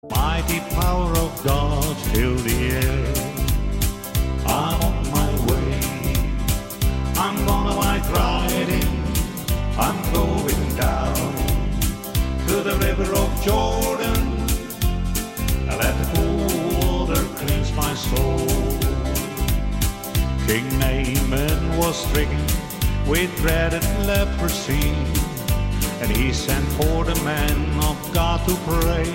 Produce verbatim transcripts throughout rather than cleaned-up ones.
Mighty power of God fill the air. I'm on my way. I'm gonna ride riding. I'm going down to the river of Jordan. I let the cool water cleanse my soul. King Naaman was stricken with dreaded leprosy, and he sent for the man of God to pray.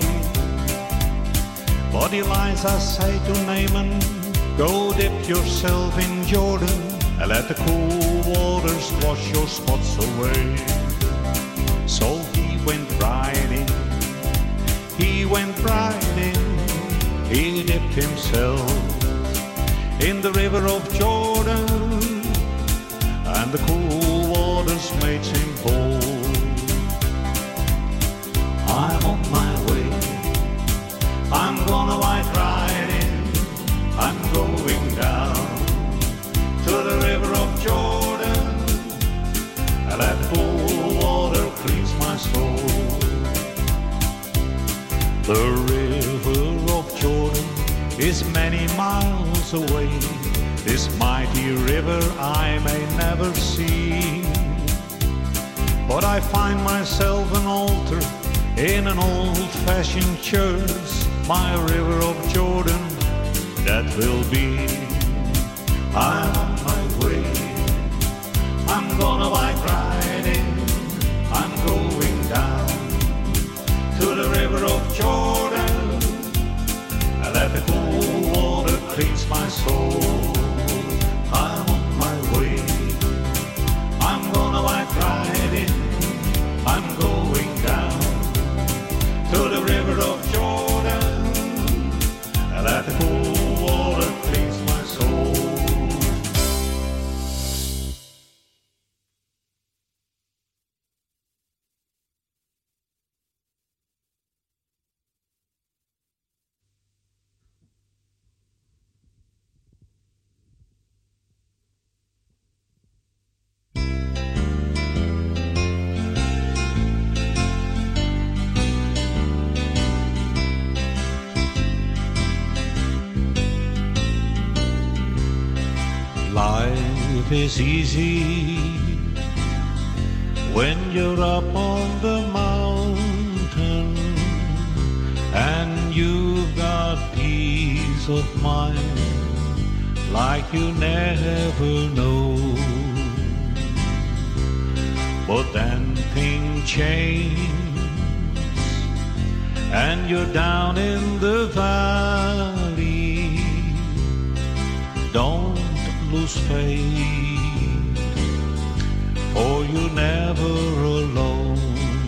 But Elijah said to Naaman, go dip yourself in Jordan, and let the cool waters wash your spots away. So he went riding, he went riding, he dipped himself in the river of Jordan, and the cool waters made him whole. I'm on my way, I'm gonna ride riding, I'm going down to the river of Jordan, and let cool water cleanse my soul. The river of Jordan is many miles away. This mighty river I may never see, but I find myself an altar in an old-fashioned church. My river of Jordan, that will be. I'm on my way, I'm gonna bike riding, I'm going down to the river of Jordan, and let the cool water cleanse my soul. I'm on my way, I'm gonna bike riding, I'm going down to the river of Jordan, and let the cool water cleanse my soul. Life is easy when you're up on the mountain and you've got peace of mind like you never know. But then things change and you're down in the valley. Don't lose faith, for you're never alone.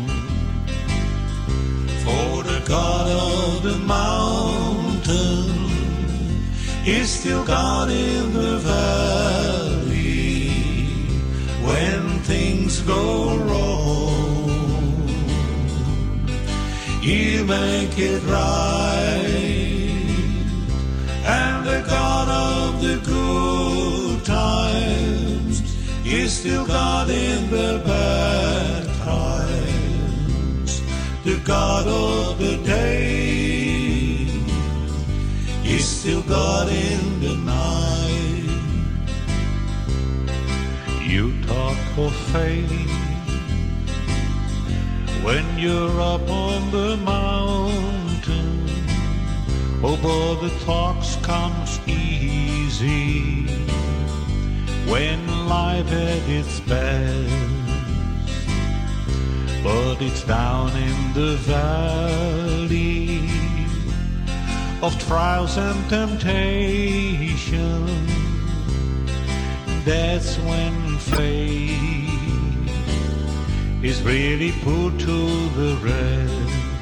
For the God of the mountain is still God in the valley. When things go wrong, He'll make it right. And the God of the good times is still God in the bad times. The God of the day is still God in the night. You talk of faith when you're up on the mountain. Oh, but the talks comes easy when life at its best. But it's down in the valley of trials and temptation, that's when faith is really put to the rest.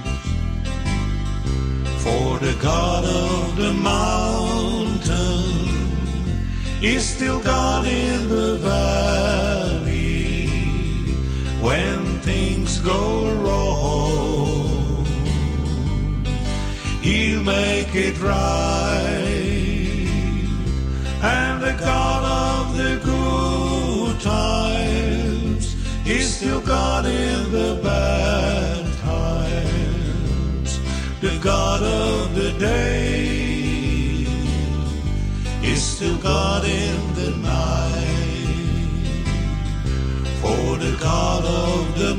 For the God of the mountain is still God in the valley. When things go wrong, He'll make it right. And the God of the good times is still God in the bad times. The God of the day is still God in the night. For the God of the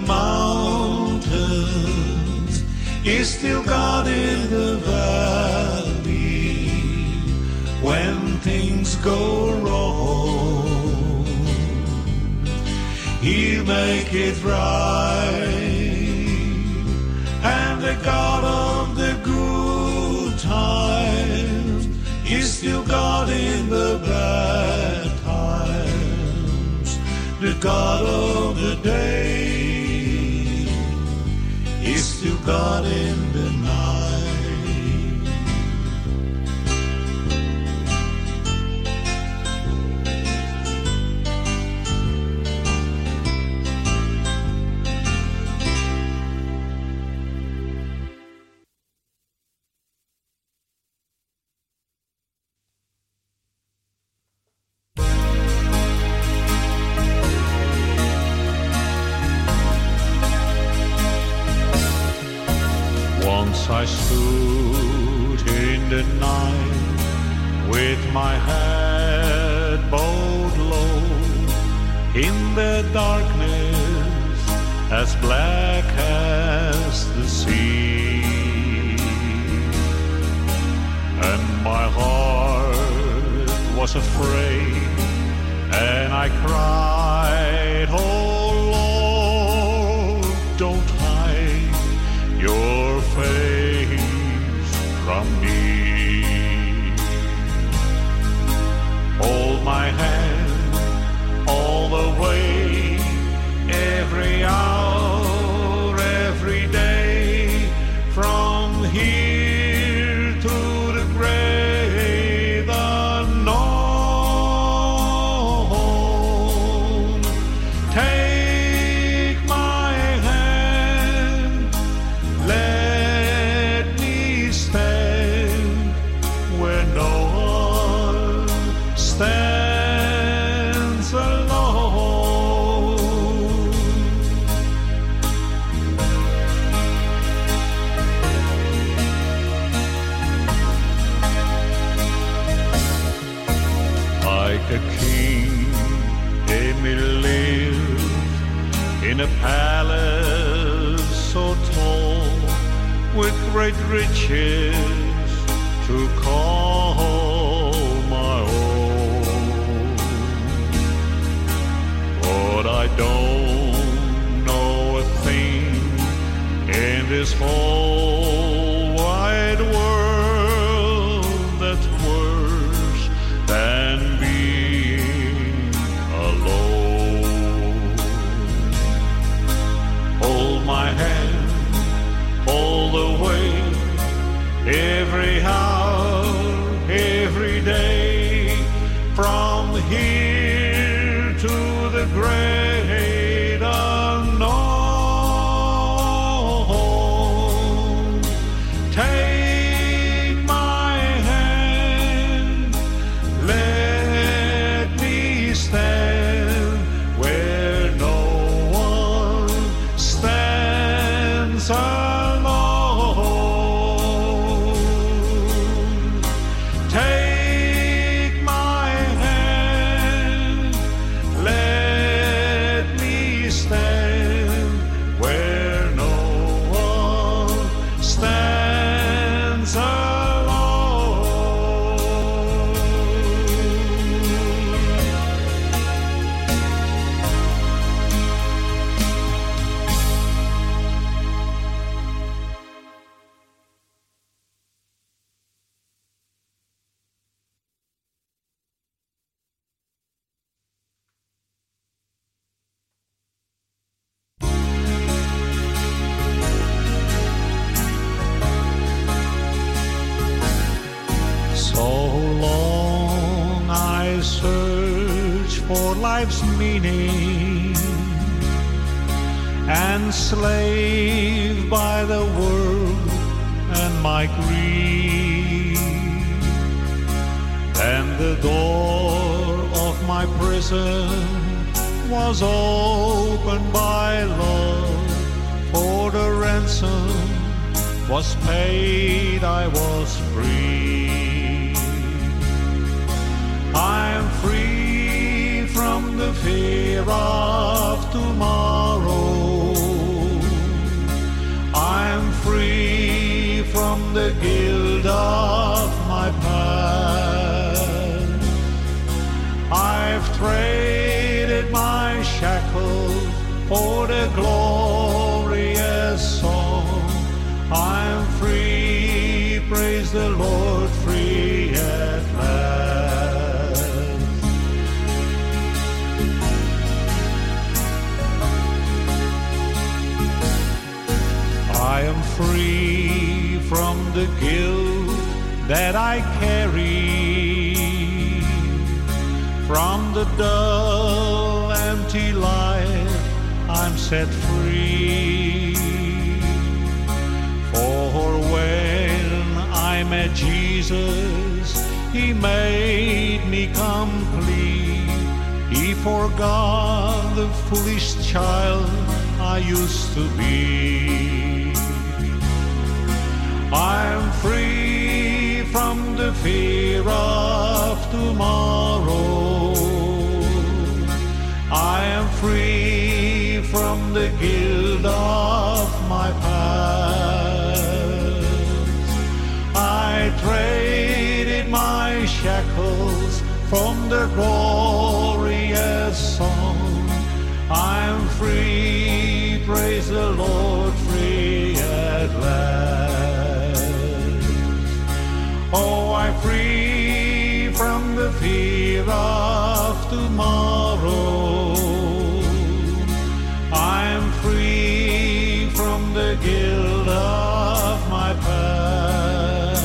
mountains is still God in the valley. When things go wrong, He'll make it right. And the God of the good times is still God in the bad times. The God of the day is still God in the night. I stood in the night with my head bowed low in the darkness as black as the sea, and my heart was afraid, and I cried, oh Lord, don't hide your face from me. Hold my hand all the way, every hour, every day, from here to the great unknown. Take my hand, let me stand where no one stands alone. Like a king, Emil lived in a palace so tall, with great riches to call my own. But I don't know a thing in this whole wide world that's worse than being alone. Hold my hand all the way, every hour, every day, from here to the great unknown. Take my hand, let me stand where no one stands alone. Take my hand, let me stand where no one stands alone. So long I search for life's meaning, enslaved by the world and my greed. Then the door of my prison was opened by love for the ransom was paid, I was free. I'm free from the fear of tomorrow. I'm free from the guilt of my past. I've traded my shackles for the glorious song. I'm free, praise the Lord, free at last. I am free from the guilt that I carry, from the dull, empty life I'm set free. For when I met Jesus, He made me complete. He forgot the foolish child I used to be. I'm free from the fear of tomorrow. I am free from the guilt of my past. I traded my shackles from the glorious song. I'm free, praise the Lord, free at last. Oh, I'm free from the fear of tomorrow. I'm free from the guilt of my past.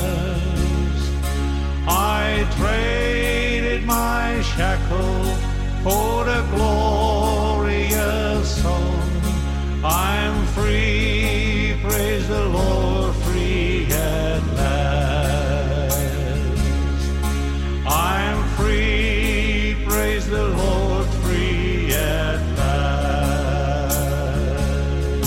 I traded my shackles for the glorious song. I'm free, praise the Lord, free at last. I'm free, praise the Lord, free at last.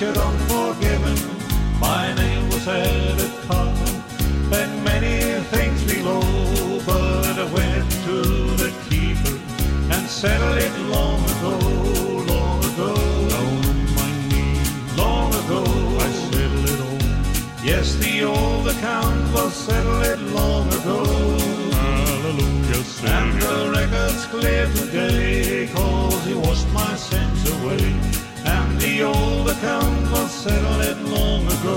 wretched, unforgiven, my name was added top, and many things below. But I went to the keeper and settled it long ago, long ago. Down on my knees, long ago, I settled it all. Yes, the old account was settled long ago. Hallelujah, sing. And the record's clear today, 'cause he washed my sins away. And the old account was settled long ago.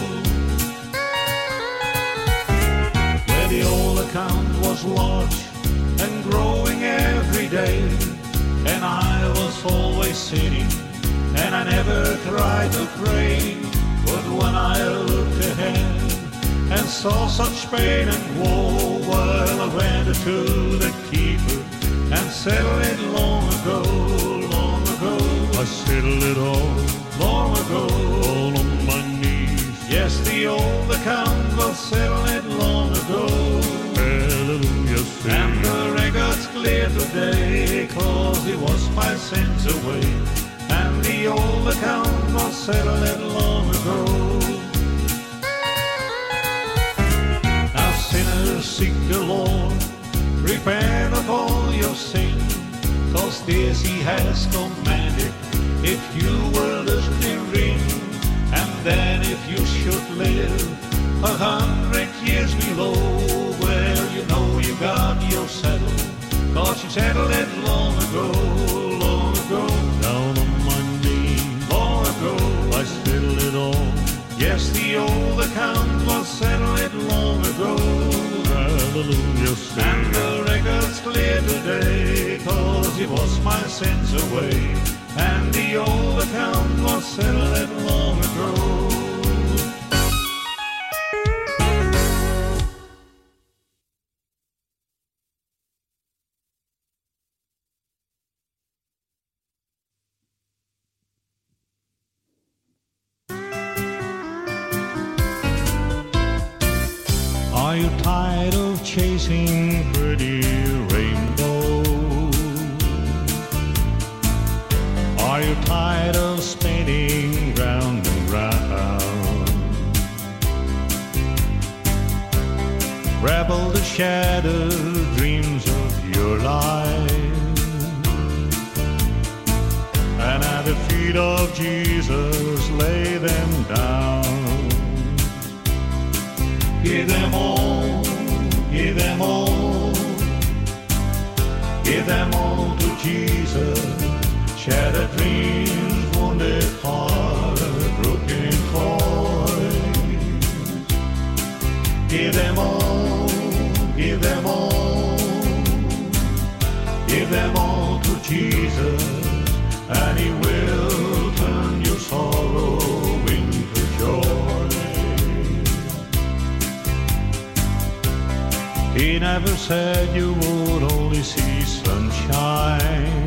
Where the old account was large and growing every day, and I was always sitting, and I never tried to pray. But when I looked ahead and saw such pain and woe, well, I went to the keeper and settled it long ago, long ago. I settled it all long ago, all on my knees. Yes, the old account was settled long ago. Hallelujah, sing. And the record's clear today, 'cause he washed my sins away. And the old account was settled long ago. Now sinners seek the Lord, repent of all your sin, 'cause this he has commanded, if you will lift therein. And then if you should live a hundred years below, well, you know you got your settled, 'cause you settled it long ago, long ago. Down on my knees, long ago, I settled it all. Yes, the old account was settled long ago. Hallelujah, sing. And the record's clear today, 'cause he washed my sins away. And the old account was settled long ago. Are you tired of chasing pretty rainbows? Are you tired of spinning round and round? Rebel the shattered dreams of your life, and at the feet of Jesus lay them down. Give them all, give them all, give them all to Jesus. Shattered dreams, wounded heart, broken toys. Give them all, give them all, give them all to Jesus, and he will turn your sorrow into joy. He never said you would only see sunshine.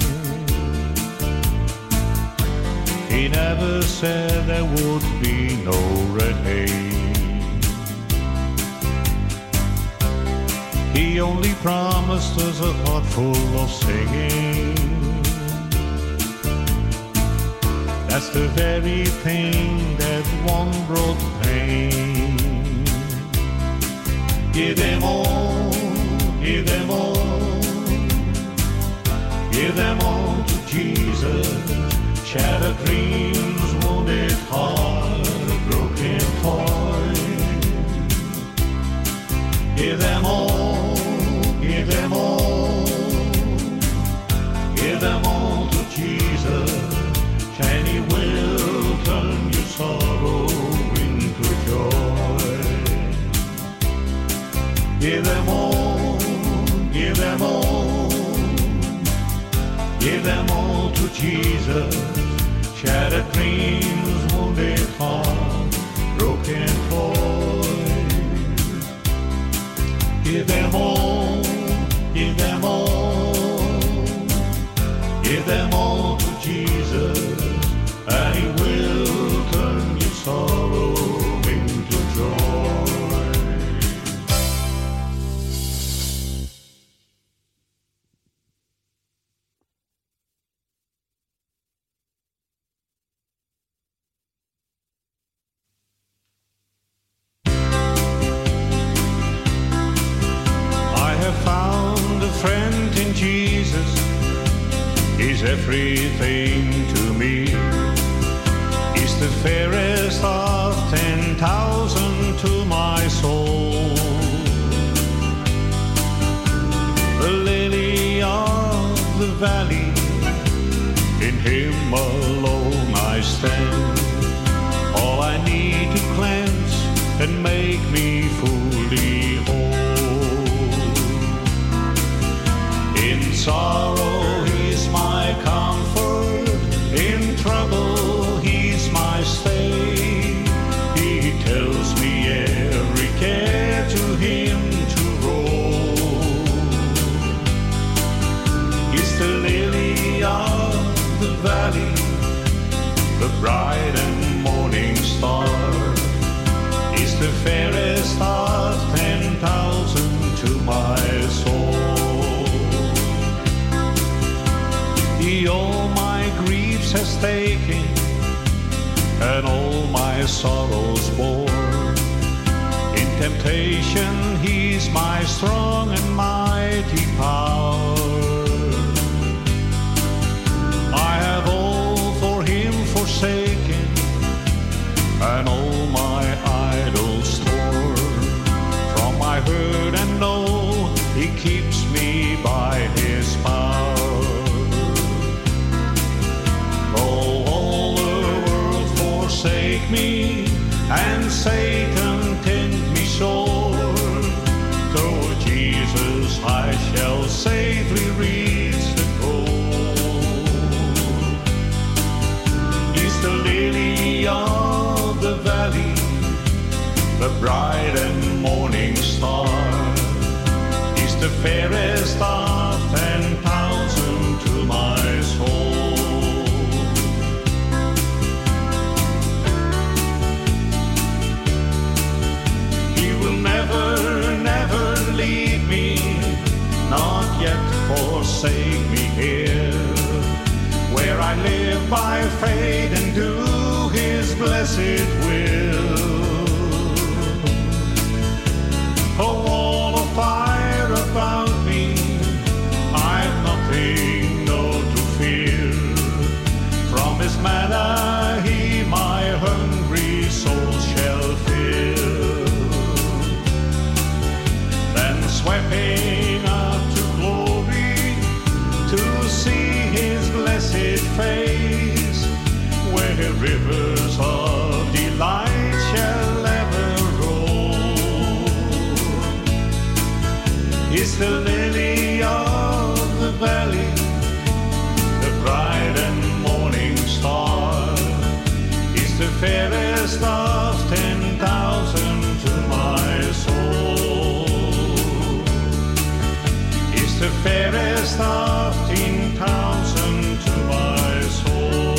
He never said there would be no red haze. He only promised us a heart full of singing. That's the very thing that one brought pain. Give them all, give them all, give them all to Jesus. Shattered dreams, wounded heart, broken toys. Give them all, give them all, give them all to Jesus, and he will turn your sorrow into joy. Give them all, give them all, give them all to Jesus. Shattered dreams, wounded heart, broken toys. Give them all, give them all, give them all to Jesus, and he will turn your sorrow into joy. He's everything to me. He's the fairest of ten thousand to my soul. The lily of the valley, in him alone I stand. All I need to cleanse and make me fully whole. In sorrow he's my comfort, in trouble he's my stay. He tells me every care to him to roll. He's the lily of the valley, the bright and morning star. He's the fairest of ten thousand to my soul. He all my griefs has taken, and all my sorrows bore. In temptation he's my strong and mighty power. I have all for him forsaken, and all my idols torn. From my hurt and know he keeps me by his power. Though all the world forsake me, and Satan tempt me sore, through Jesus I shall safely reach the goal. He's the lily of the valley, the bright and morning star. He's the fairest of ten thousand to my soul. He will never, never leave me, not yet forsake me here, where I live by faith and do his blessed will. A wall of fire about me, I've nothing, no to fear. From his manna he my hungry soul shall fill. Then sweeping up to glory, to see his blessed face, where rivers of delight shall ever roll. Is the lily of the valley, the bright and morning star. Is the fairest of ten thousand to my soul. Is the fairest of ten thousand to my soul.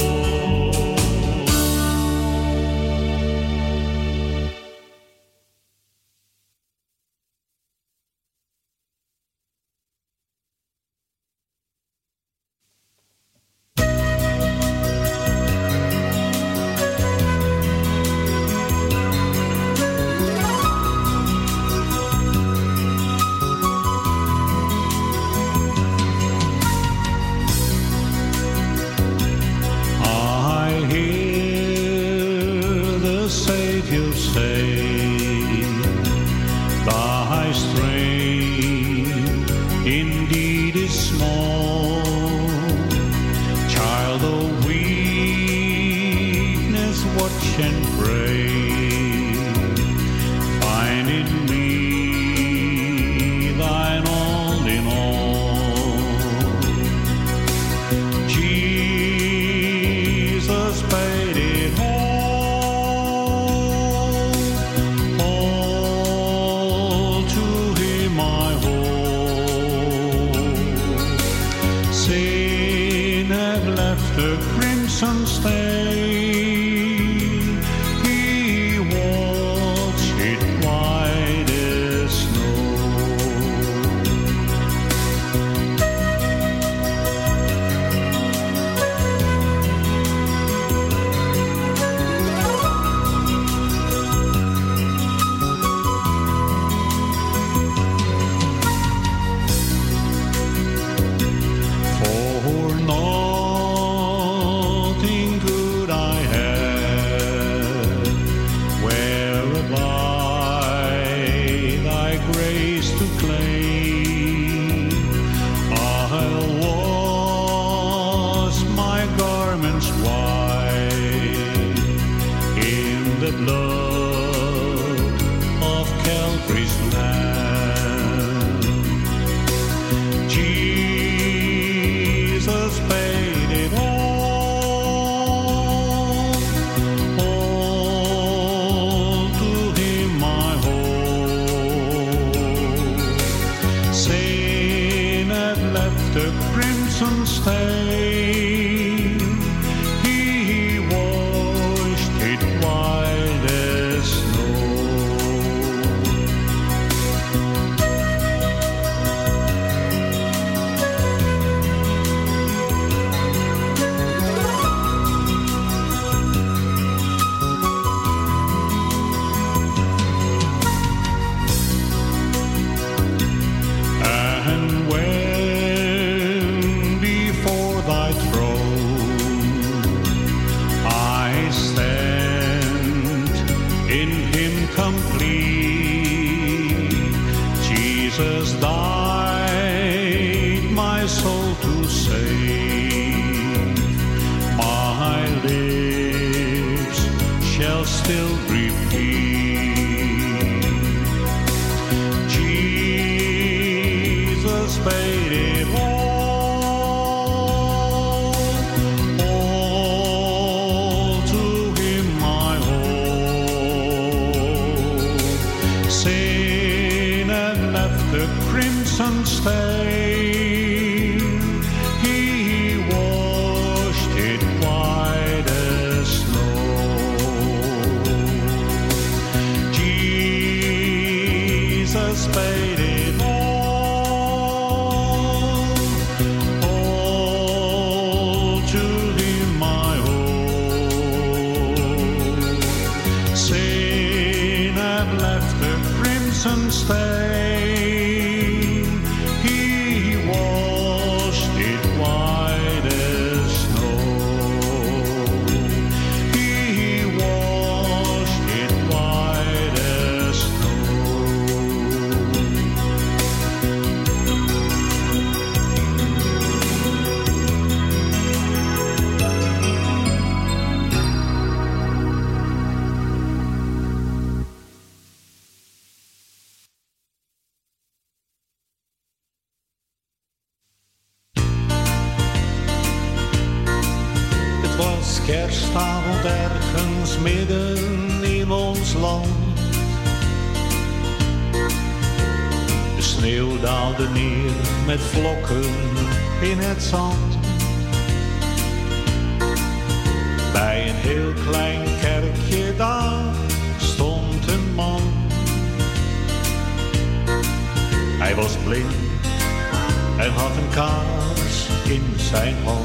For no blood of Calvary's Lamb. Jesus paid it all, all to him my hope. Sin had left a crimson stain, he washed it white as snow. And when before thy throne I stand in him complete, Jesus died my soul to save. My lips shall still repeat, Jesus paid it all, all to him my hope. Sin had left the crimson stain, he washed it white as snow. Jesus paid it all, all to him my hope. Sin had left the crimson stain, he washed it white as snow. He washed it white as snow. Het was kerstavond ergens midden in ons land. De sneeuw daalde neer met vlokken in het zand. Bij een heel klein kerkje daar stond een man. Hij was blind en had een kaars in zijn hand.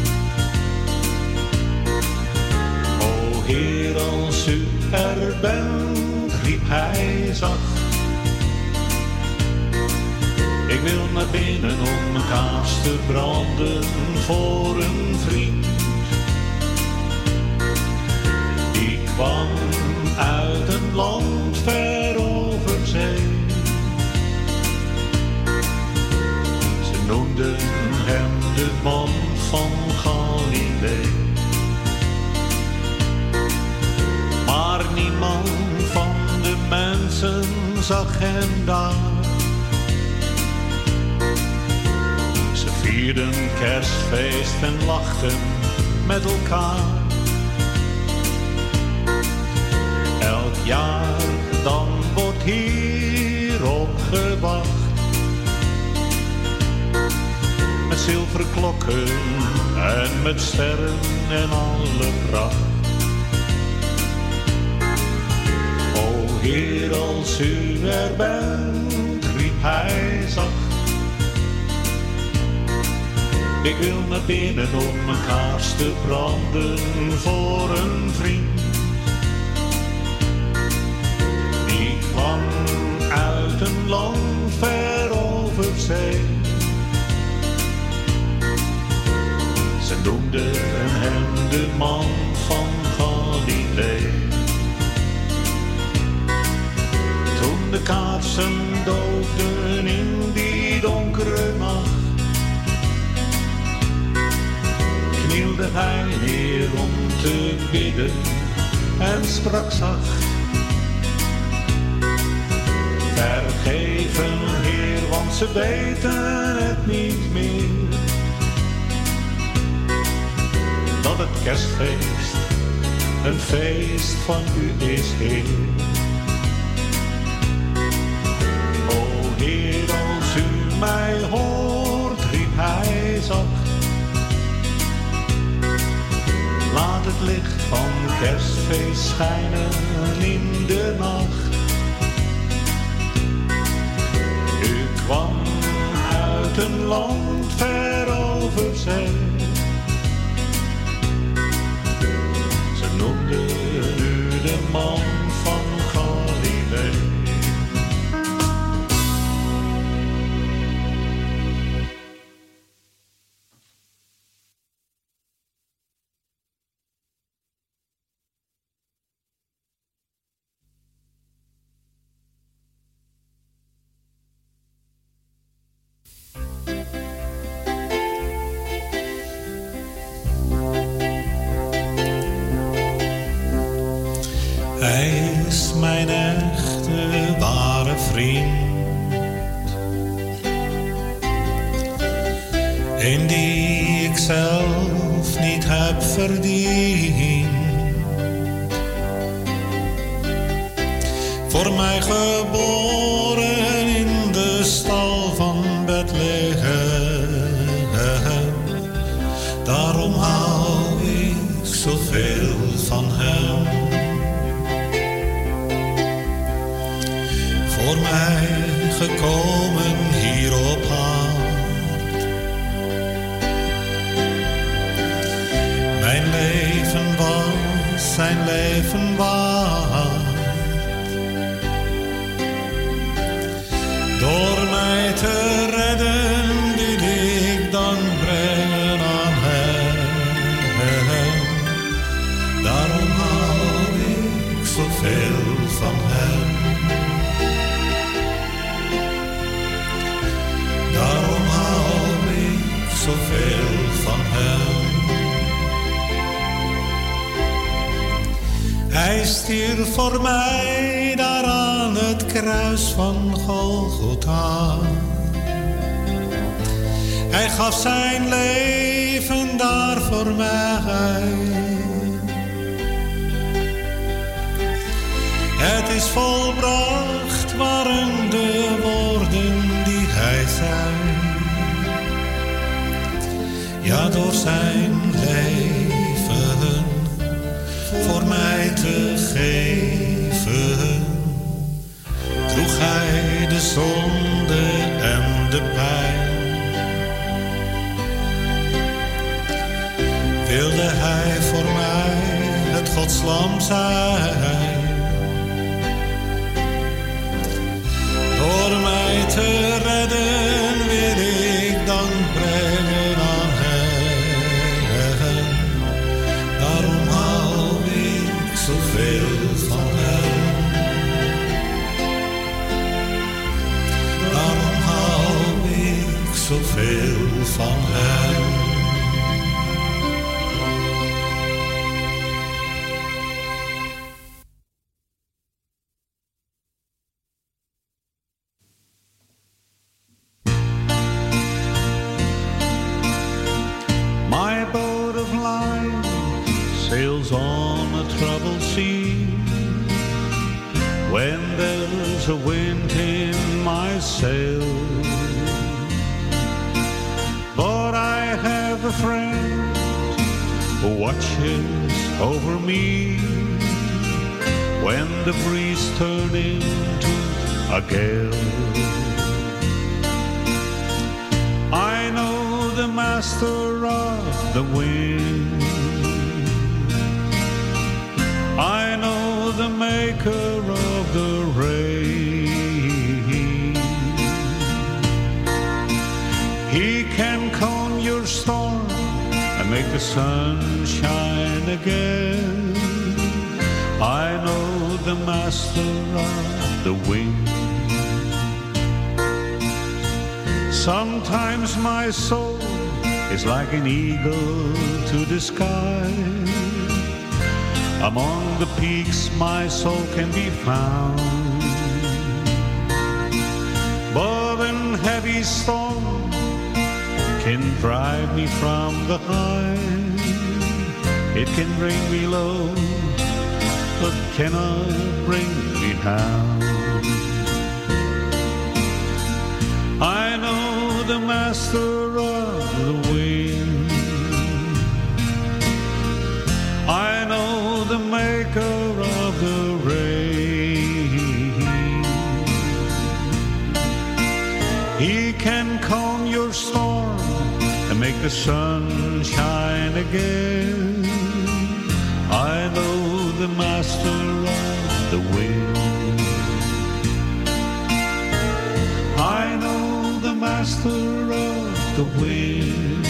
O Heer, als u er bent, riep hij zacht. Ik wil naar binnen om mijn kaars te branden voor een vriend. Die kwam uit een land ver over zee. Ze noemden hem de man van Galilee. Maar niemand van de mensen zag hem daar. Ze vierden kerstfeest en lachten met elkaar. Elk jaar dan wordt hierop gewacht. Met zilveren klokken en met sterren en alle pracht. O Heer, als u er bent, riep hij zacht. Ik wil naar binnen om mijn kaars te branden voor een vriend. Die kwam uit een land ver over zee. Ze noemden hem de man van Galilee. Toen de kaarsen doofden in die donkere nacht, knielde hij neer om te bidden en sprak zacht. Vergeven, Heer, want ze weten het niet meer. Dat het kerstfeest een feest van u is, Heer. O Heer, als u mij hoort, riep hij zacht. Laat het licht van kerstfeest schijnen in de nacht. U kwam uit een land ver over zee. Ze noemden u de man van Galilee. Hij is mijn echte ware vriend, een die ik zelf niet heb verdiend. Voor mij geboren in de stal van Bethlehem, daarom hou ik zoveel van hem. Voor mij gekomen hier op aard. Mijn leven was zijn leven waard. Door mij te redden wil ik dan brengen aan hem. Daarom hou ik zoveel van hem. Daarom hou ik zoveel van hem. Hij stierf voor mij daar aan het kruis van Golgotha. Hij gaf zijn leven daar voor mij. Het is volbracht waren de woorden die hij zei. Ja, door zijn leven voor mij te geven, droeg hij de zonde en de pijn. Wilde hij voor mij het Godslam zijn, door mij te redden wil ik dan brengen aan hem. Daarom hou ik zoveel van hem. Daarom hou ik zoveel van hem. On a troubled sea, when there's a wind in my sail, but I have a friend who watches over me when the breeze turns into a gale. I know the master of the wind, I know the maker of the rain. He can calm your storm and make the sun shine again. I know the master of the wind. Sometimes my soul is like an eagle to the sky, Among the peaks my soul can be found. But an heavy storm can drive me from the high. It can bring me low, but cannot bring me down. I know the master of the wind. I know the maker of the rain. He can calm your storm and make the sun shine again. I know the master of the wind. I know the master of the wind.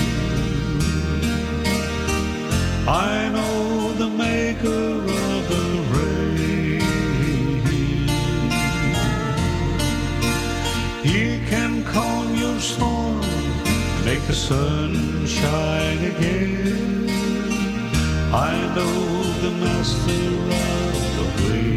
I know the maker of the rain. He can calm your storm, make the sun shine again. I know the master of the wind.